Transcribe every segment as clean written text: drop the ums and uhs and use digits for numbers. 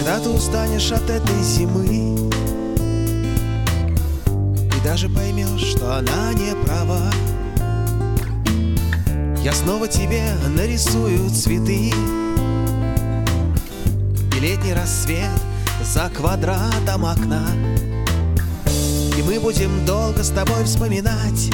Когда ты устанешь от этой зимы и даже поймешь, что она не права, я снова тебе нарисую цветы и летний рассвет за квадратом окна. И мы будем долго с тобой вспоминать,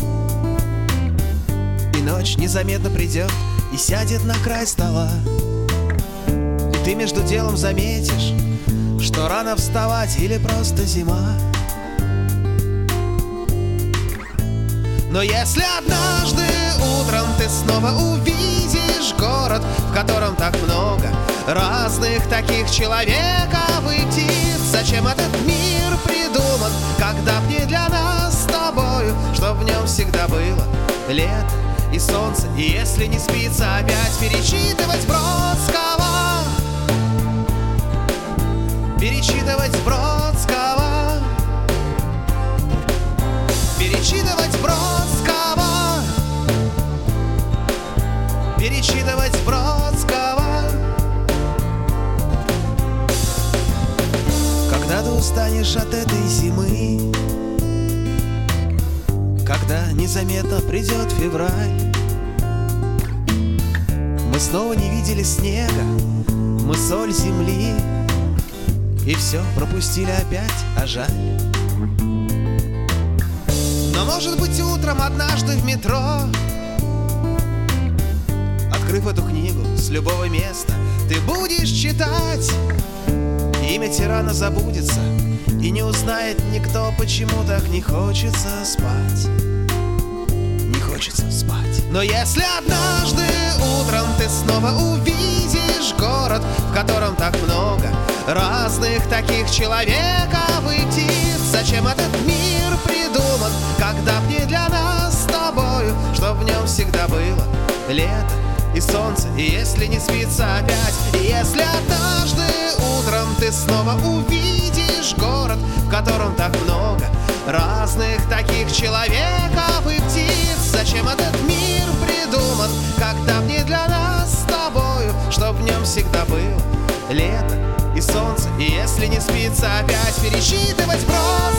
и ночь незаметно придет и сядет на край стола. И ты между делом заметишь, что рано вставать или просто зима. Но если однажды утром ты снова увидишь город, в котором так много разных таких человеков и птиц, зачем этот мир придуман, когда б не для нас с тобою, чтоб в нем всегда было лето и солнце. И если не спится опять перечитывать Бродского, перечитывать Бродского, перечитывать Бродского, перечитывать Бродского. Когда ты устанешь от этой зимы, когда незаметно придет февраль, мы снова не видели снега, мы соль земли, и все пропустили опять, а жаль. Но может быть утром однажды в метро, открыв эту книгу с любого места, ты будешь читать, имя тирана забудется, и не узнает никто, почему так не хочется спать. Не хочется спать. Но если однажды утром ты снова увидишь город, в котором так много разных таких человеков и птиц, зачем этот мир придуман, когда б не для нас с тобою, чтоб в нем всегда было лето и солнце. И если не спится опять, и если однажды утром ты снова увидишь город, в котором так много разных таких человеков и птиц, зачем этот мир придуман, когда б не для нас с тобою, чтоб в нем всегда было лето и солнце. И если не спится опять перечитывать просто